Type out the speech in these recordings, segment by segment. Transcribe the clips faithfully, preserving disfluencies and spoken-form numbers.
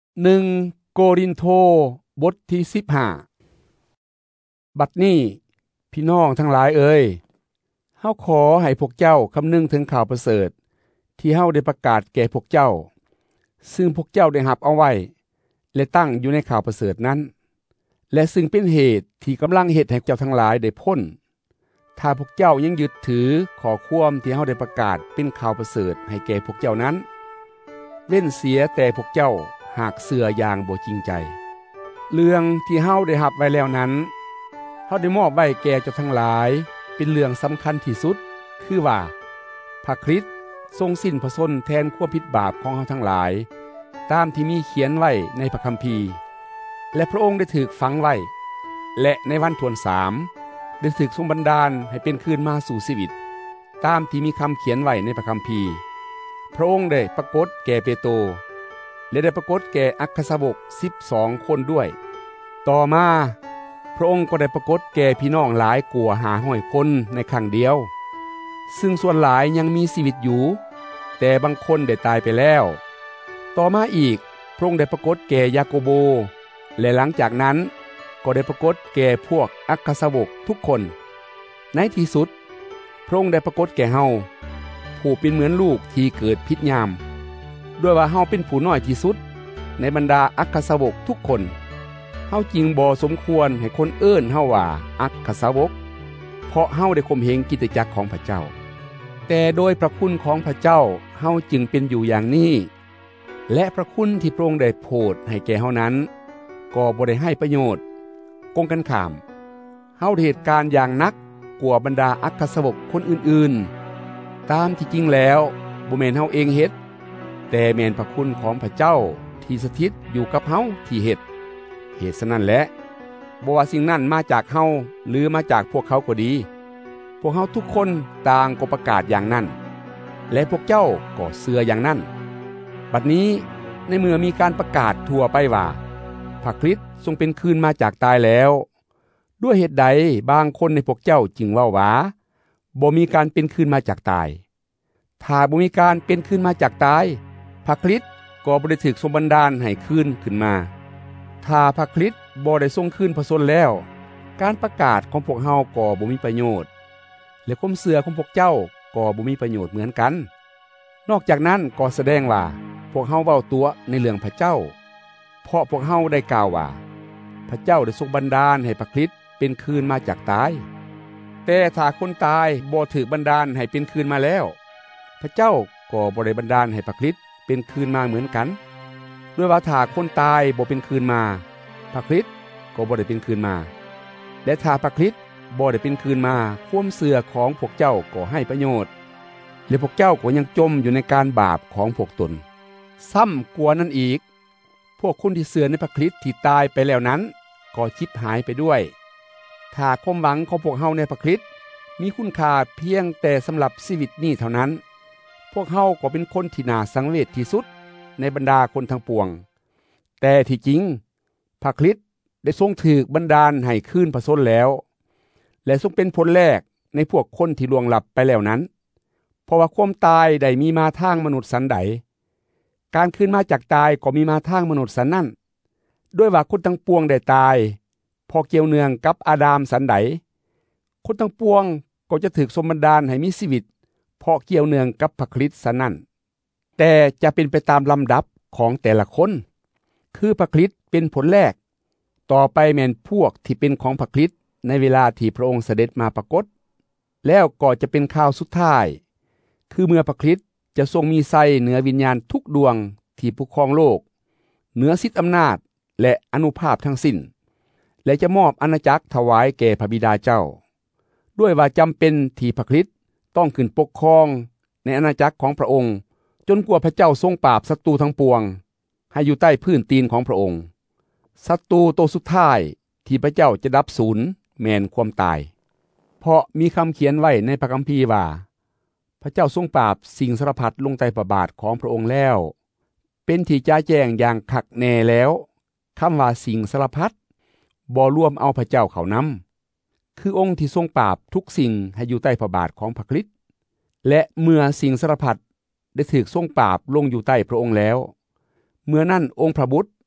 หนึ่งโกรินโทบทที่สิบห้าบัดนี้พี่น้องทั้งหลายเอ่ยเฮาขอให้พวกเจ้าคำนึงถึงข่าวประเสริฐที่เฮาได้ประกาศแก่พวกเจ้าซึ่งพวกเจ้าได้รับเอาไว้และตั้งอยู่ในข่าวประเสริฐนั้นและซึ่งเป็นเหตุที่กำลังเฮ็ดให้เจ้าทั้งหลายได้พ้นถ้าพวกเจ้ายังยึดถือข้อความที่เฮาได้ประกาศเป็นข่าวประเสริฐให้แก่พวกเจ้านั้นเว้นเสียแต่พวกเจ้าหากเชื่ออย่างบ่จริงใจเรื่องที่เฮาได้รับไว้แล้วนั้นเฮาได้มอบไว้แก่เจ้าทั้งหลายเป็นเรื่องสำคัญที่สุดคือว่าพระคริสต์ทรงสิ้นพระชนม์แทนความผิดบาปของเฮาทั้งหลายตามที่มีเขียนไว้ในพระคัมภีร์และพระองค์ได้ถูกฝังไว้และในวันทวนสามได้ถูกทรงบันดาลให้เป็นคืนมาสู่ชีวิตตามที่มีคำเขียนไว้ในพระคัมภีร์พระองค์ได้ปรากฏแก่เปโตรและได้ปรากฏแก่อัครสาวกสิบสองคนด้วยต่อมาพระองค์ก็ได้ปรากฏแก่พี่น้องหลายกว่าห้าร้อยคนในครั้งเดียวซึ่งส่วนหลายยังมีชีวิตอยู่แต่บางคนได้ตายไปแล้วต่อมาอีกพระองค์ได้ปรากฏแก่ยาโกโบและหลังจากนั้นก็ได้ปรากฏแก่พวกอัครสาวกทุกคนในที่สุดพระองค์ได้ปรากฏแก่เฮาผู้เป็นเหมือนลูกที่เกิดผิดยามด้วยว่าเฮาเป็นผู้น้อยที่สุดในบรรดาอัครสาวกทุกคนเฮาจึงบ่สมควรให้คนเอิ้นเฮาว่าอัครสาวกเพราะเฮาได้ข่มเหงกิตติจักรของพระเจ้าแต่โดยพระคุณของพระเจ้าเฮาจึงเป็นอยู่อย่างนี้และพระคุณที่พระองค์ได้โปรดให้แก่เฮานั้นก็บ่ได้ให้ประโยชน์กงกันข้ามเฮาได้เหตุการณ์อย่างนักกว่าบรรดาอัครสาวกคนอื่นๆตามที่จริงแล้วบ่แม่นเฮาเองเฮ็ดแต่แม่นพระคุณของพระเจ้าที่สถิตอยู่กับเฮาที่เฮ็ดเหตุฉะนั้นแหละบ่ว่าสิ่งนั้นมาจากเฮาหรือมาจากพวกเขาก็ดีพวกเฮาทุกคนต่างก็ประกาศอย่างนั้นและพวกเจ้าก็เชื่ออย่างนั้นบัดนี้ในเมื่อมีการประกาศทั่วไปว่าพระคริสต์ทรงเป็นคืนมาจากตายแล้วด้วยเหตุใดบางคนในพวกเจ้าจึงเว้าว่าบ่มีการเป็นคืนมาจากตายถ้าบ่มีการเป็นคืนมาจากตายพระคริสต์ก็บ่ได้ถูกทรงบันดาลให้คืนขึ้นมาถ้าพระคริสต์บ่ได้ทรงคืนพระชนม์แล้วการประกาศของพวกเฮาก็บ่มีประโยชน์และความเชื่อของพวกเจ้าก็บ่มีประโยชน์เหมือนกันนอกจากนั้นก็แสดงว่าพวกเฮาเว้าตัวในเรื่องพระเจ้าเพราะพวกเฮาได้กล่าวว่าพระเจ้าได้ทรงบันดาลให้พระคริสต์เป็นคืนมาจากตายแต่ถ้าคนตายบ่ถูกบันดาลให้เป็นคืนมาแล้วพระเจ้าก็บ่ได้บันดาลให้พระคริสต์เป็นคืนมาเหมือนกันด้วยว่าถ้าคนตายบ่เป็นคืนมาพระคริสต์ก็บ่ได้เป็นคืนมาและถ้าพระคริสต์บ่ได้เป็นคืนมาความเชื่อของพวกเจ้าก็ให้ประโยชน์และพวกเจ้าก็ยังจมอยู่ในการบาปของพวกตนซ้ำกว่านั้นอีกพวกคนที่เชื่อในพระคริสต์ที่ตายไปแล้วนั้นก็ชิบหายไปด้วยถ้าความหวังของพวกเฮาในพระคริสต์มีคุณค่าเพียงแต่สำหรับชีวิตนี้เท่านั้นพวกเฮาก็เป็นคนที่น่าสังเวชที่สุดในบรรดาคนทั้งปวงแต่ที่จริงพระคริสต์ได้ทรงถูกบันดาลให้คืนพระชนม์แล้วและทรงเป็นผลแรกในพวกคนที่ล่วงลับไปแล้วนั้นเพราะว่าความตายได้มีมาทางมนุษย์สันใดการคืนมาจากตายก็มีมาทางมนุษย์สันนั้นด้วยว่าคนทั้งปวงได้ตายพอเกี่ยวเนื่องกับอาดามสันใดคนทั้งปวงก็จะถูกทรงบันดาลให้มีชีวิตเพราะเกี่ยวเนื่องกับพระคริสต์สันนั้นแต่จะเป็นไปตามลำดับของแต่ละคนคือพระคริสต์เป็นผลแรกต่อไปแม่นพวกที่เป็นของพระคริสต์ในเวลาที่พระองค์เสด็จมาปรากฏแล้วก็จะเป็นข่าวสุดท้ายคือเมื่อพระคริสต์จะทรงมีไส้เหนือวิญญาณทุกดวงที่ปกครองโลกเหนือสิทธิอำนาจและอนุภาพทั้งสิ้นและจะมอบอาณาจักรถวายแก่พระบิดาเจ้าด้วยว่าจำเป็นที่พระคริสต์ต้องขึ้นปกครองในอาณาจักรของพระองค์จนกว่าพระเจ้าทรงปราบศัตรูทั้งปวงให้อยู่ใต้พื้นตีนของพระองค์ศัตรูตัวสุดท้ายที่พระเจ้าจะดับสูญแม่นความตายเพราะมีคำเขียนไว้ในพระคัมภีร์ว่าพระเจ้าทรงปราบสิ่งสารพัดลงใต้พระบาทของพระองค์แล้วเป็นที่จ้าแจ้งอย่างคักแน่แล้วคำว่าสิ่งสารพัดบ่รวมเอาพระเจ้าเข้านำคือองค์ที่ทรงปราบทุกสิ่งให้อยู่ใต้พระบาทของพระคริสต์และเมื่อสิ่งสารพัดได้ถูกทรงปราบลงอยู่ใต้พระองค์แล้วเมื่อนั้นองค์พระบุตร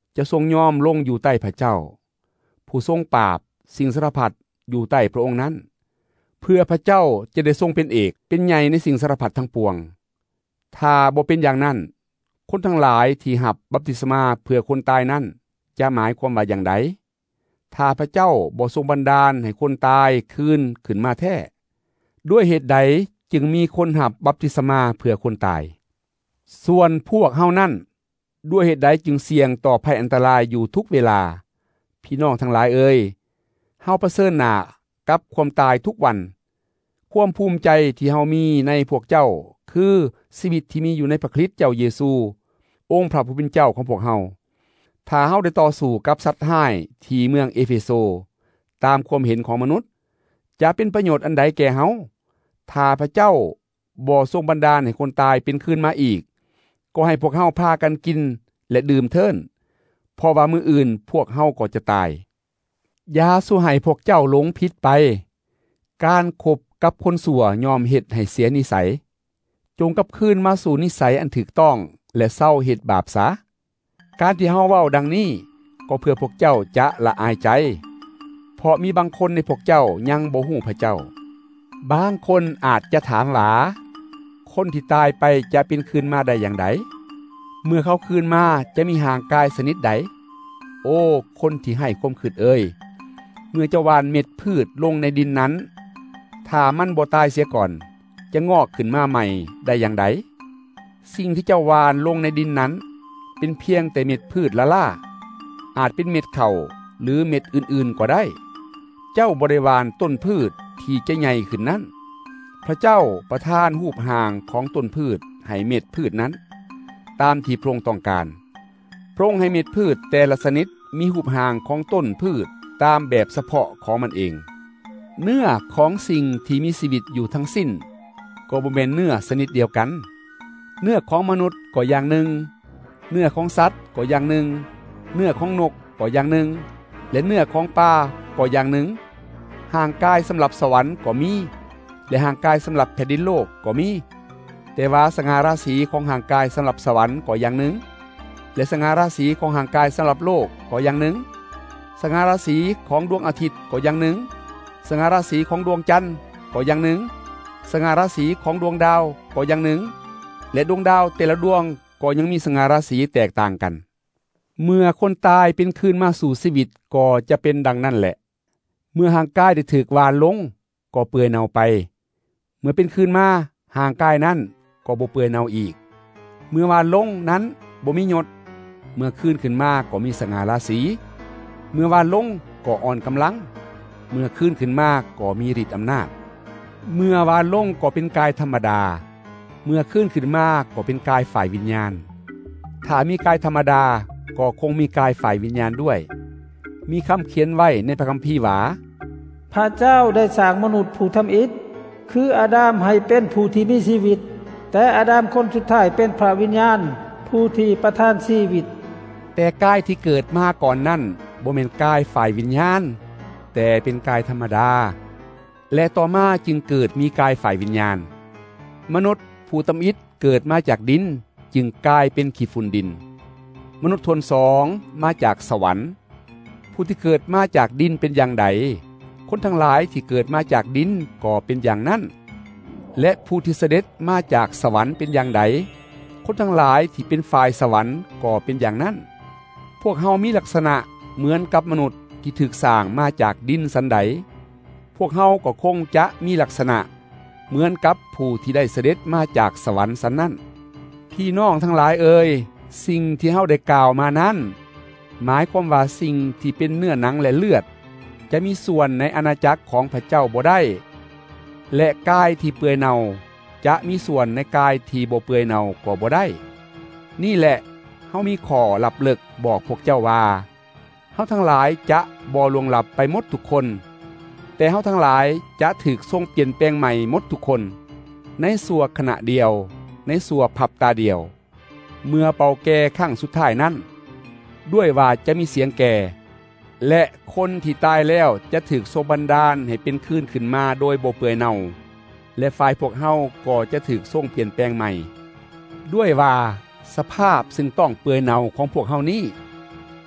จะทรงยอมลงอยู่ใต้พระเจ้าผู้ทรงปราบสิ่งสารพัดอยู่ใต้พระองค์นั้นเพื่อพระเจ้าจะได้ทรงเป็นเอกเป็นใหญ่ในสิ่งสารพัดทั้งปวงถ้าบ่เป็นอย่างนั้นคนทั้งหลายที่รับบัพติศมาเพื่อคนตายนั้นจะหมายความว่าอย่างใดถ้าพระเจ้าบ่ทรงบันดาลให้คนตายคืนขึ้นมาแท้ด้วยเหตุใดจึงมีคนรับบัพติศมาเพื่อคนตายส่วนพวกเฮานั้นด้วยเหตุใดจึงเสี่ยงต่อภัยอันตรายอยู่ทุกเวลาพี่น้องทั้งหลายเอ่ยเฮาเผชิญหน้ากับความตายทุกวันความภูมิใจที่เฮามีในพวกเจ้าคือชีวิตที่มีอยู่ในพระคริสต์เจ้าเยซูองค์พระผู้เป็นเจ้าของพวกเฮาถ้าเฮาได้ต่อสู้กับสัตว์ร้ายที่เมืองเอเฟโซตามความเห็นของมนุษย์จะเป็นประโยชน์อันใดแก่เฮาถ้าพระเจ้าบ่ทรงบันดาลให้คนตายเป็นคืนมาอีกก็ให้พวกเฮาพากันกินและดื่มเถิดเพราะว่ามื้ออื่นพวกเฮาก็จะตายอย่าสู่ให้พวกเจ้าหลงผิดไปการคบกับคนชั่วยอมเฮ็ดให้เสียนิสัยจงกลับคืนมาสู่นิสัยอันถูกต้องและเศร้าเฮ็ดบาปซะการที่เฮาเว้าดังนี้ก็เพื่อพวกเจ้าจะละอายใจเพราะมีบางคนในพวกเจ้ายังบ่ฮู้พระเจ้าบางคนอาจจะถามว่าคนที่ตายไปจะเป็นคืนมาได้อย่างไดเมื่อเขาคืนมาจะมีห่างกายสนิทใดโอ้คนที่ให้ความคิดเอ่ยเมื่อเจ้าหว่านเม็ดพืชลงในดินนั้นถ้ามันบ่ตายเสียก่อนจะงอกขึ้นมาใหม่ได้อย่างไดสิ่งที่เจ้าหว่านลงในดินนั้นเป็นเพียงแต่เม็ดพืชละล่าอาจเป็นเม็ดข้าวหรือเม็ดอื่นๆก็ได้เจ้าบ่ได้หว่านต้นพืชที่จะใหญ่ขึ้นนั้นพระเจ้าประทานรูปห่างของต้นพืชให้เม็ดพืชนั้นตามที่พระองค์ต้องการพระองค์ให้เม็ดพืชแต่ละชนิดมีรูปห่างของต้นพืชตามแบบเฉพาะของมันเองเนื้อของสิ่งที่มีชีวิตอยู่ทั้งสิ้นก็บ่แม่นเนื้อชนิดเดียวกันเนื้อของมนุษย์ก็อย่างหนึ่งเนื้อของสัตว์ก็อย่างหนึ่งเนื้อของนกก็อย่างหนึ่งและเนื้อของปลาก็อย่างหนึ่งห่างกายสำหรับสวรรค์ก็มีและห่างกายสำหรับแผ่นดินโลกก็มีแต่ว่าสง่าราศีของห่างกายสำหรับสวรรค์ก็อย่างหนึ่งและสง่าราศีของห่างกายสำหรับโลกก็อย่างหนึ่งสง่าราศีของดวงอาทิตย์ก็อย่างหนึ่งสง่าราศีของดวงจันทร์ก็อย่างหนึ่งสง่าราศีของดวงดาวก็อย่างหนึ่งและดวงดาวแต่ละดวงก็ยังมีสง่าราศีแตกต่างกันเมื่อคนตายเป็นคืนมาสู่ชีวิตก็จะเป็นดังนั้นแหละเมื่อห่างกายได้ถูกหว่านลงก็เปื่อยเน่าไปเมื่อเป็นคืนมาห่างกายนั้นก็บ่เปื่อยเน่าอีกเมื่อหว่านลงนั้นบ่มีหยดเมื่อคืนขึ้นมาก็มีสง่าราศีเมื่อหว่านลงก็อ่อนกำลังเมื่อคืนขึ้นมาก็มีฤทธิ์อำนาจเมื่อหว่านลงก็เป็นกายธรรมดาเมื่อคืนขึ้นมาก็เป็นกายฝ่ายวิญญาณถ้ามีกายธรรมดาก็คงมีกายฝ่ายวิญญาณด้วยมีคำเขียนไว้ในพระคัมภีร์ว่าพระเจ้าได้สร้างมนุษย์ผู้ทำอิฐคืออาดัมให้เป็นผู้ที่มีชีวิตแต่อาดัมคนสุดท้ายเป็นพระวิญญาณผู้ที่ประทานชีวิตแต่กายที่เกิดมาก่อนนั้นบ่แม่นกายฝ่ายวิญญาณแต่เป็นกายธรรมดาและต่อมาจึงเกิดมีกายฝ่ายวิญญาณมนุษย์ผู้ทำอิฐเกิดมาจากดินจึงกลายเป็นขี้ฝุ่นดินมนุษย์ทนสองมาจากสวรรค์ผู้ที่เกิดมาจากดินเป็นอย่างใดคนทั้งหลายที่เกิดมาจากดินก็เป็นอย่างนั้นและผู้ที่เสด็จมาจากสวรรค์เป็นอย่างใดคนทั้งหลายที่เป็นฝ่ายสวรรค์ก็เป็นอย่างนั้นพวกเฮามีลักษณะเหมือนกับมนุษย์ที่ถูกสร้างมาจากดินสันใดพวกเฮาก็คงจะมีลักษณะเหมือนกับผู้ที่ได้เสด็จมาจากสวรรค์สันนั้นพี่น้องทั้งหลายเอ่ยสิ่งที่เฮาได้กล่าวมานั้นหมายความว่าสิ่งที่เป็นเนื้อหนังและเลือดจะมีส่วนในอาณาจักรของพระเจ้าบ่ได้และกายที่เปื่อยเน่าจะมีส่วนในกายที่บ่เปื่อยเน่าก็บ่ได้นี่แหละเฮามีข้อลับเลิกบอกพวกเจ้าว่าเฮาทั้งหลายจะบ่ล่วงลับไปหมดทุกคนแต่เฮาทั้งหลายจะถูกทรงเปลี่ยนแปลงใหม่หมดทุกคนในชั่วขณะเดียวในชั่วพริบตาเดียวเมื่อเป่าแก่ครั้งสุดท้ายนั้นด้วยว่าจะมีเสียงแก่และคนที่ตายแล้วจะถูกทรงบันดาลให้เป็นคืนขึ้นมาโดยบ่เปื่อยเน่าและฝ่ายพวกเฮาก็จะถูกทรงเปลี่ยนแปลงใหม่ด้วยว่าสภาพซึ่งต้องเปื่อยเน่าของพวกเฮานี้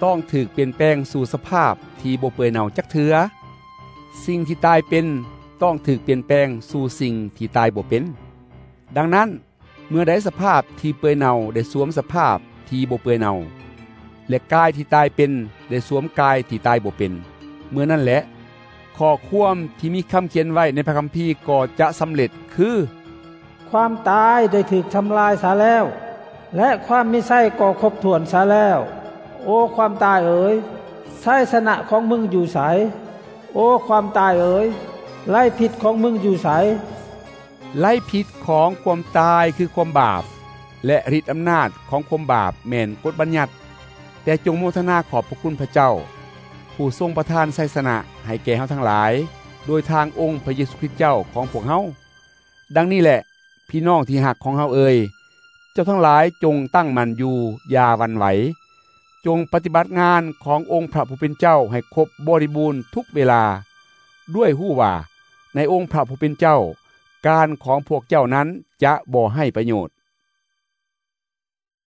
ต้องถูกเปลี่ยนแปลงสู่สภาพที่บ่เปื่อยเน่าจักเทือสิ่งที่ตายเป็นต้องถูกเปลี่ยนแปลงสู่สิ่งที่ตายบ่เป็นดังนั้นเมื่อได้สภาพที่เปื่อยเน่าได้สวมสภาพที่บ่เปื่อยเน่าและกายที่ตายเป็นได้สวมกายที่ตายบ่เป็นเมื่อนั้นแหละข้อความที่มีคำเขียนไว้ในพระคัมภีร์ก็จะสำเร็จคือความตายได้ถูกทำลายซะแล้วและความมิใช่ก็ครบถ้วนซะแล้วโอ้ความตายเอ๋ยไสชนะของมึงอยู่ไสโอ้ความตายเอ๋ยไล่ผิดของมึงอยู่ไสไล่ผิดของความตายคือความบาปและฤทธิ์อำนาจของความบาปแม่นกฎบัญญัติแต่จงโมทนาขอบพระคุณพระเจ้าผู้ทรงประทานไสชนะให้แก่เฮาทั้งหลายโดยทางองค์พระเยซูคริสต์เจ้าของพวกเฮาดังนี้แหละพี่น้องที่หักของเฮาเอ่ยเจ้าทั้งหลายจงตั้งมั่นอยู่อย่าหวั่นไหวจงปฏิบัติงานขององค์พระผู้เป็นเจ้าให้ครบบริบูรณ์ทุกเวลาด้วยฮู้ว่าในองค์พระผู้เป็นเจ้าการของพวกเจ้านั้นจะบ่ให้ประโยชน์